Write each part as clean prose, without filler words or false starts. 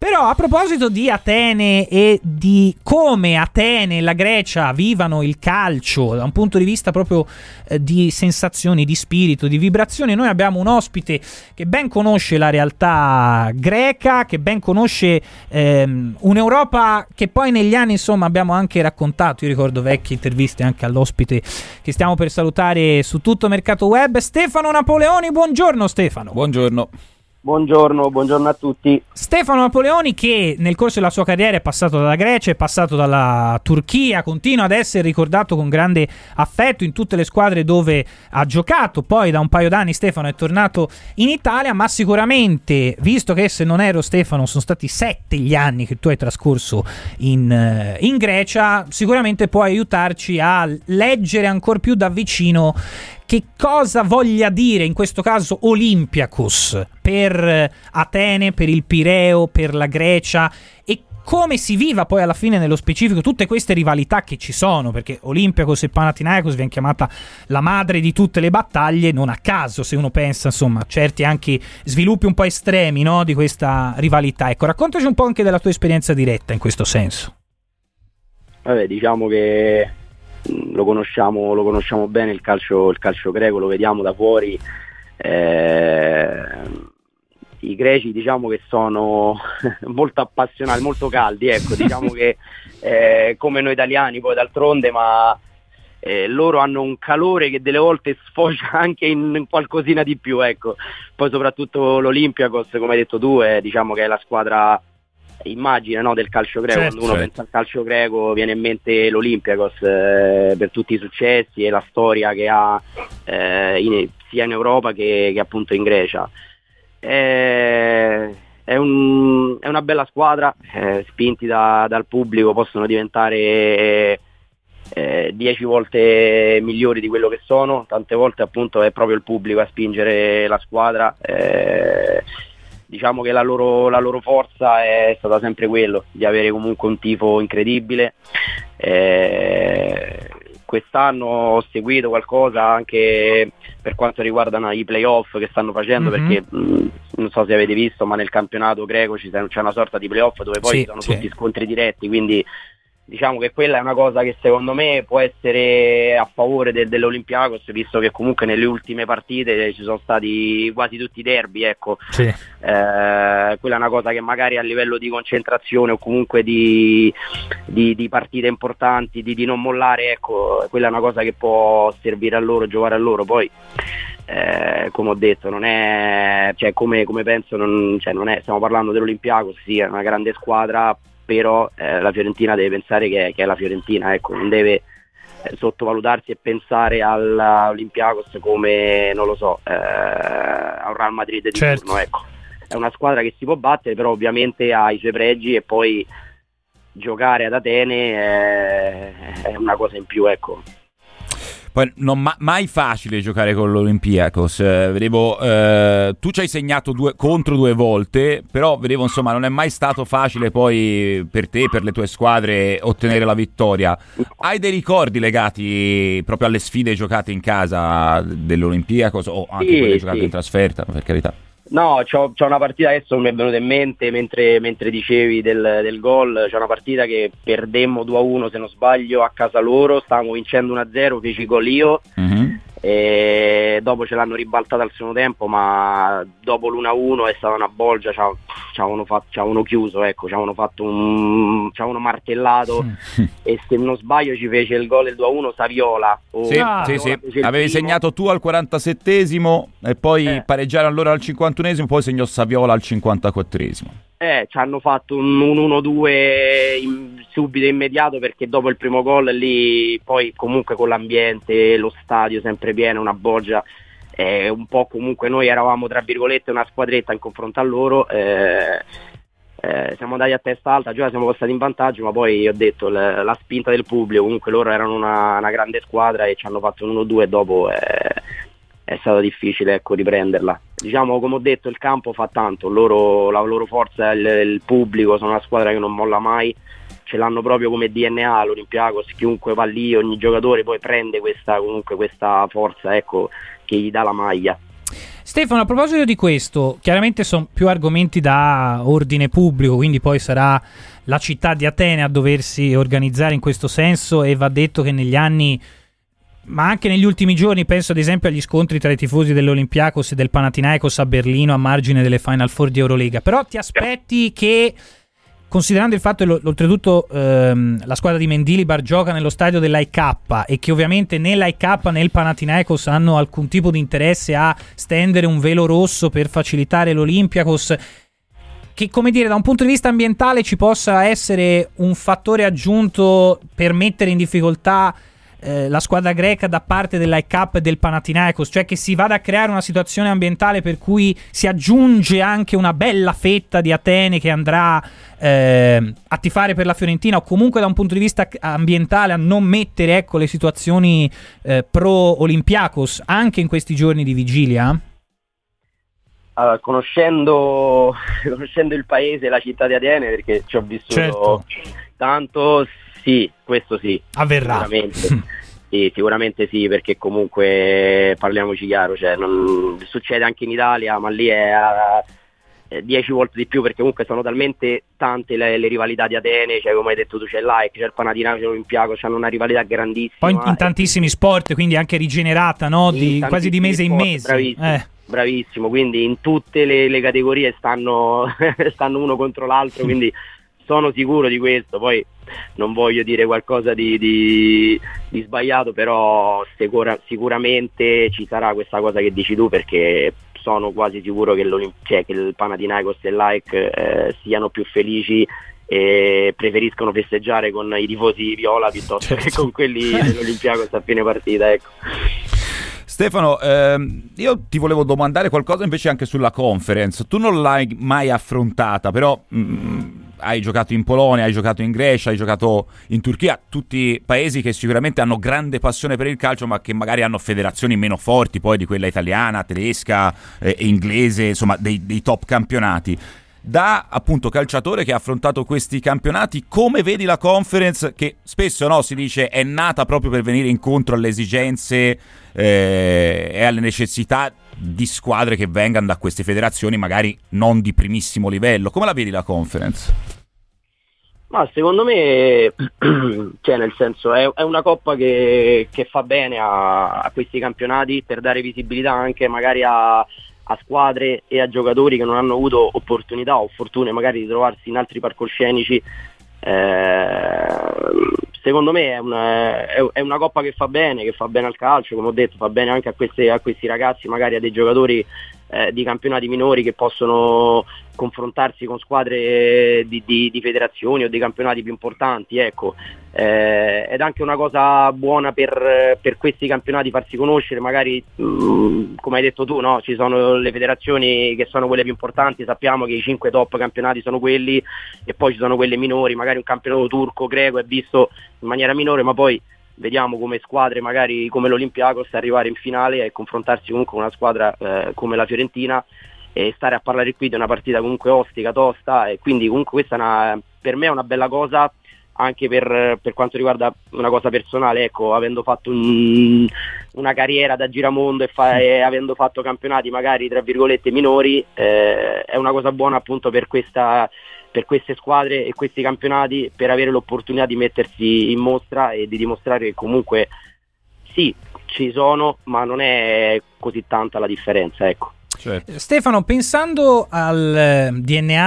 Però a proposito di Atene e di come Atene e la Grecia vivano il calcio da un punto di vista proprio di sensazioni, di spirito, di vibrazioni, noi abbiamo un ospite che ben conosce la realtà greca, che ben conosce un'Europa che poi negli anni insomma abbiamo anche raccontato. Io ricordo vecchie interviste anche all'ospite che stiamo per salutare su Tutto Mercato Web, Stefano Napoleoni. Buongiorno Stefano. Buongiorno. Buongiorno a tutti. Stefano Napoleoni, che nel corso della sua carriera è passato dalla Grecia, è passato dalla Turchia, continua ad essere ricordato con grande affetto in tutte le squadre dove ha giocato. Poi da un paio d'anni Stefano è tornato in Italia, ma sicuramente, visto che se non ero Stefano sono stati 7 gli anni che tu hai trascorso in Grecia, sicuramente puoi aiutarci a leggere ancora più da vicino che cosa voglia dire in questo caso Olympiakos per Atene, per il Pireo, per la Grecia, e come si viva poi alla fine nello specifico tutte queste rivalità che ci sono, perché Olympiakos e Panathinaikos viene chiamata la madre di tutte le battaglie, non a caso, se uno pensa insomma certi anche sviluppi un po' estremi, no, di questa rivalità. Ecco, raccontaci un po' anche della tua esperienza diretta in questo senso. Vabbè, diciamo che lo conosciamo bene il calcio greco, lo vediamo da fuori. I greci diciamo che sono molto appassionati, molto caldi, ecco, diciamo che come noi italiani poi d'altronde, ma loro hanno un calore che delle volte sfocia anche in qualcosina di più, ecco. Poi soprattutto l'Olympiakos, come hai detto tu, diciamo che è la squadra immagine, no, del calcio greco. Certo, Quando uno pensa al calcio greco viene in mente l'Olympiakos per tutti i successi e la storia che ha sia in Europa che appunto in Grecia. È una bella squadra, spinti dal pubblico possono diventare 10 volte migliori di quello che sono. Tante volte appunto è proprio il pubblico a spingere la squadra. Diciamo che la loro forza è stata sempre quello di avere comunque un tifo incredibile. Quest'anno ho seguito qualcosa anche per quanto riguarda i playoff che stanno facendo, perché non so se avete visto, ma nel campionato greco c'è una sorta di playoff dove poi ci sono tutti scontri diretti, quindi diciamo che quella è una cosa che secondo me può essere a favore dell'Olympiakos, visto che comunque nelle ultime partite ci sono stati quasi tutti i derby, ecco. Sì. Quella è una cosa che magari a livello di concentrazione o comunque di partite importanti, di non mollare, ecco, quella è una cosa che può servire a loro, giocare a loro. Poi come ho detto, non è, cioè, come penso, non è, stiamo parlando dell'Olympiakos, sì, è una grande squadra, però la Fiorentina deve pensare che è la Fiorentina, ecco, non deve sottovalutarsi e pensare all'Olympiakos come, non lo so, a un Real Madrid di turno, ecco. È una squadra che si può battere, però ovviamente ha i suoi pregi, e poi giocare ad Atene è una cosa in più, ecco. Poi non mai facile giocare con l'Olympiakos. Vedevo tu ci hai segnato contro 2 volte, però vedevo insomma non è mai stato facile poi per te, per le tue squadre, ottenere la vittoria. Hai dei ricordi legati proprio alle sfide giocate in casa dell'Olympiakos, o anche quelle giocate in trasferta, per carità? No, c'ho una partita, adesso mi è venuta in mente mentre dicevi del gol. C'è una partita che perdemmo 2-1 se non sbaglio a casa loro, stavamo vincendo 1-0, feci gol io, e dopo ce l'hanno ribaltata al secondo tempo, ma dopo l'1-1 è stata una bolgia, ci avevano chiuso, ecco, ci avevano martellato e se non sbaglio ci fece il gol, il 2-1 Saviola. Sì. Avevi segnato tu al 47esimo e poi pareggiarono loro al 51esimo, poi segnò Saviola al 54esimo. Ci hanno fatto un 1-2 subito immediato, perché dopo il primo gol lì poi comunque con l'ambiente, lo stadio sempre pieno, una bolgia, un po' comunque noi eravamo tra virgolette una squadretta in confronto a loro, siamo andati a testa alta, già siamo passati in vantaggio, ma poi ho detto la spinta del pubblico, comunque loro erano una grande squadra e ci hanno fatto un 1-2 e dopo è stato difficile, ecco, riprenderla. Diciamo, come ho detto, il campo fa tanto, la loro forza è il pubblico, sono una squadra che non molla mai, ce l'hanno proprio come DNA l'Olympiakos, chiunque va lì, ogni giocatore poi prende questa forza, ecco, che gli dà la maglia. Stefano, a proposito di questo, chiaramente sono più argomenti da ordine pubblico, quindi poi sarà la città di Atene a doversi organizzare in questo senso, e va detto che negli anni, ma anche negli ultimi giorni, penso ad esempio agli scontri tra i tifosi dell'Olympiakos e del Panathinaikos a Berlino a margine delle Final Four di Eurolega, però ti aspetti che, considerando il fatto che oltretutto la squadra di Mendilibar gioca nello stadio dell'AEK e che ovviamente né l'AEK né il Panathinaikos hanno alcun tipo di interesse a stendere un velo rosso per facilitare l'Olympiakos, che, come dire, da un punto di vista ambientale ci possa essere un fattore aggiunto per mettere in difficoltà la squadra greca da parte dell'AEK e del Panathinaikos, cioè che si vada a creare una situazione ambientale per cui si aggiunge anche una bella fetta di Atene che andrà a tifare per la Fiorentina, o comunque da un punto di vista ambientale a non mettere, ecco, le situazioni pro Olympiakos anche in questi giorni di vigilia? Allora, conoscendo il paese, la città di Atene, perché ci ho vissuto tanto, sì, questo sì. Avverrà. Sicuramente sì, perché comunque, parliamoci chiaro, cioè, succede anche in Italia, ma lì è 10 volte di più, perché comunque sono talmente tante le rivalità di Atene, cioè, come hai detto tu, c'è l'AEK, c'è il Panathinaikos, c'è l'Olympiakos, hanno una rivalità grandissima. Poi in tantissimi sport, quindi anche rigenerata, no? Quasi di mese in mese. Bravissimo, quindi in tutte le categorie stanno uno contro l'altro, quindi sono sicuro di questo. Poi non voglio dire qualcosa di sbagliato, però sicuramente ci sarà questa cosa che dici tu, perché sono quasi sicuro che il Panathinaikos e l'AEK siano più felici e preferiscono festeggiare con i tifosi viola piuttosto che con quelli dell'Olympiakos a fine partita, ecco. Stefano, io ti volevo domandare qualcosa invece anche sulla conference. Tu non l'hai mai affrontata, però hai giocato in Polonia, hai giocato in Grecia, hai giocato in Turchia, tutti paesi che sicuramente hanno grande passione per il calcio, ma che magari hanno federazioni meno forti poi di quella italiana, tedesca e inglese, insomma dei top campionati. Da appunto calciatore che ha affrontato questi campionati, come vedi la conference, che spesso, no, si dice è nata proprio per venire incontro alle esigenze e alle necessità di squadre che vengano da queste federazioni magari non di primissimo livello? Come la vedi la conference? Ma secondo me, cioè, nel senso, è una coppa che fa bene a questi campionati, per dare visibilità anche magari a squadre e a giocatori che non hanno avuto opportunità o fortune magari di trovarsi in altri palcoscenici. Secondo me è una coppa che fa bene al calcio, come ho detto, fa bene anche a questi ragazzi, magari a dei giocatori di campionati minori che possono confrontarsi con squadre di federazioni o di campionati più importanti, ecco. Ed anche una cosa buona per questi campionati, farsi conoscere, magari come hai detto tu, no? Ci sono le federazioni che sono quelle più importanti, sappiamo che i 5 top campionati sono quelli, e poi ci sono quelle minori, magari un campionato turco, greco è visto in maniera minore, ma poi vediamo come squadre magari come l'Olympiakos arrivare in finale e confrontarsi comunque con una squadra come la Fiorentina, e stare a parlare qui di una partita comunque ostica, tosta, e quindi comunque questa per me è una bella cosa, anche per quanto riguarda una cosa personale, ecco, avendo fatto una carriera da giramondo e avendo fatto campionati magari tra virgolette minori, è una cosa buona appunto per queste squadre e questi campionati, per avere l'opportunità di mettersi in mostra e di dimostrare che comunque sì, ci sono, ma non è così tanta la differenza, ecco. Certo. Stefano, pensando al DNA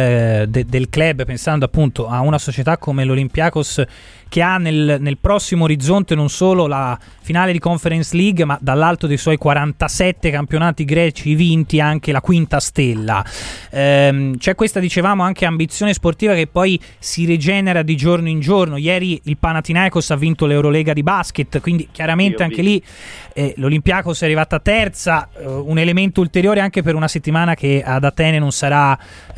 del club, pensando appunto a una società come l'Olympiakos, che ha nel prossimo orizzonte non solo la finale di Conference League, ma dall'alto dei suoi 47 campionati greci vinti anche la quinta stella, c'è questa, dicevamo, anche ambizione sportiva che poi si rigenera di giorno in giorno. Ieri il Panathinaikos ha vinto l'Eurolega di basket, quindi chiaramente anche lì l'Olympiakos è arrivata terza, un elemento ulteriore anche per una settimana che ad Atene non sarà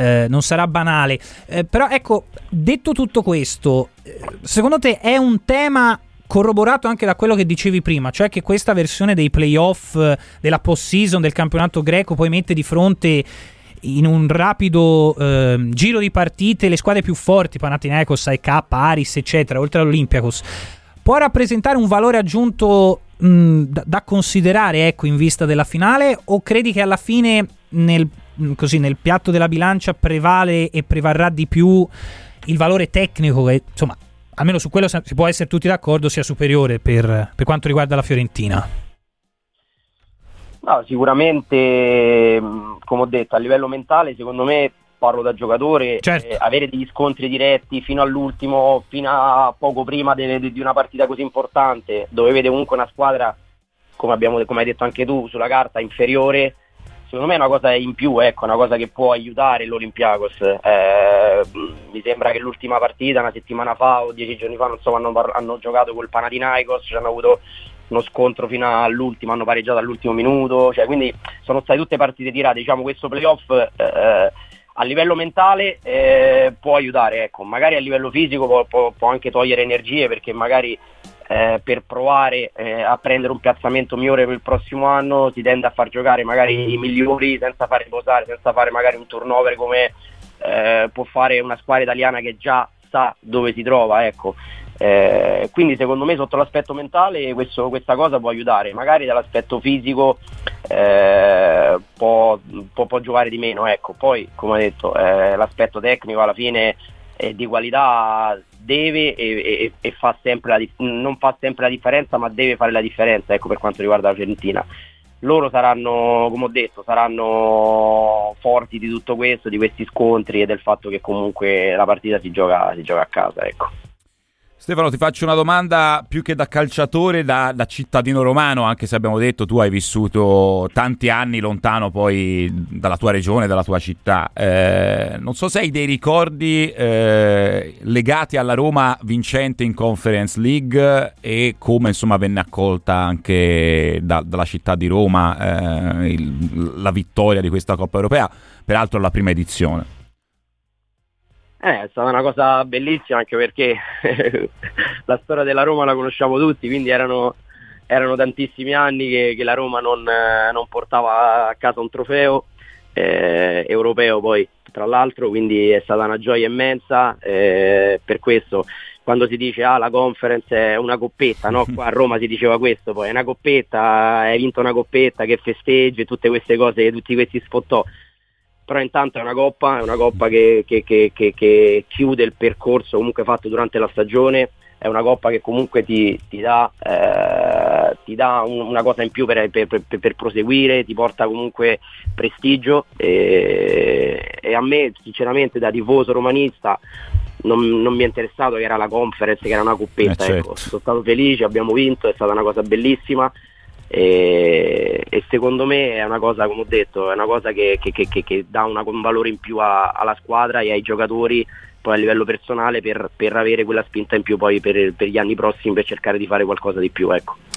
banale, però ecco, detto tutto questo, secondo te è un tema corroborato anche da quello che dicevi prima, cioè che questa versione dei playoff, della post-season del campionato greco, poi mette di fronte in un rapido giro di partite le squadre più forti, Panathinaikos, AEK, Aris, eccetera, oltre all'Olympiakos, può rappresentare un valore aggiunto da considerare, ecco, in vista della finale, o credi che alla fine nel piatto della bilancia prevale e prevarrà di più il valore tecnico che, insomma, almeno su quello si può essere tutti d'accordo, sia superiore per quanto riguarda la Fiorentina? No, sicuramente, come ho detto, a livello mentale, secondo me, parlo da giocatore, certo. Avere degli scontri diretti fino all'ultimo, fino a poco prima di una partita così importante, dove vede comunque una squadra, come hai detto anche tu, sulla carta inferiore, secondo me è una cosa in più, ecco, una cosa che può aiutare l'Olympiakos. Mi sembra che l'ultima partita, una settimana fa o 10 giorni fa, non so, hanno giocato col Panathinaikos, hanno avuto uno scontro fino all'ultimo, hanno pareggiato all'ultimo minuto, cioè, quindi sono state tutte partite tirate. Diciamo, questo playoff a livello mentale può aiutare, ecco. Magari a livello fisico può anche togliere energie, perché magari per provare a prendere un piazzamento migliore per il prossimo anno si tende a far giocare magari i migliori senza fare riposare, senza fare magari un turnover come può fare una squadra italiana che già sa dove si trova, ecco. Quindi secondo me sotto l'aspetto mentale questa cosa può aiutare. Magari dall'aspetto fisico può giocare di meno, ecco. Poi, come ho detto, l'aspetto tecnico alla fine di qualità deve e fa sempre non fa sempre la differenza, ma deve fare la differenza, ecco, per quanto riguarda la Fiorentina. Loro saranno, come ho detto, saranno forti di tutto questo, di questi scontri e del fatto che comunque la partita si gioca a casa, ecco. Stefano, ti faccio una domanda più che da calciatore, da cittadino romano, anche se abbiamo detto tu hai vissuto tanti anni lontano poi dalla tua regione, dalla tua città. Non so se hai dei ricordi legati alla Roma vincente in Conference League e come, insomma, venne accolta anche dalla città di Roma la vittoria di questa Coppa Europea, peraltro la prima edizione. È stata una cosa bellissima, anche perché la storia della Roma la conosciamo tutti, quindi erano tantissimi anni che la Roma non portava a casa un trofeo europeo, poi tra l'altro, quindi è stata una gioia immensa. Per questo quando si dice la Conference è una coppetta, no? Qua a Roma si diceva questo, poi è una coppetta, hai vinto una coppetta, che festeggi, tutte queste cose, tutti questi sfottò. Però intanto è una coppa che chiude il percorso comunque fatto durante la stagione, è una coppa che comunque ti dà una cosa in più per proseguire, ti porta comunque prestigio e a me sinceramente, da tifoso romanista, non mi è interessato che era la Conference, che era una coppetta, certo. Ecco, sono stato felice, abbiamo vinto, è stata una cosa bellissima. E secondo me è una cosa, come ho detto, è una cosa che dà un valore in più alla squadra e ai giocatori, poi a livello personale, per avere quella spinta in più poi per gli anni prossimi, per cercare di fare qualcosa di più, ecco.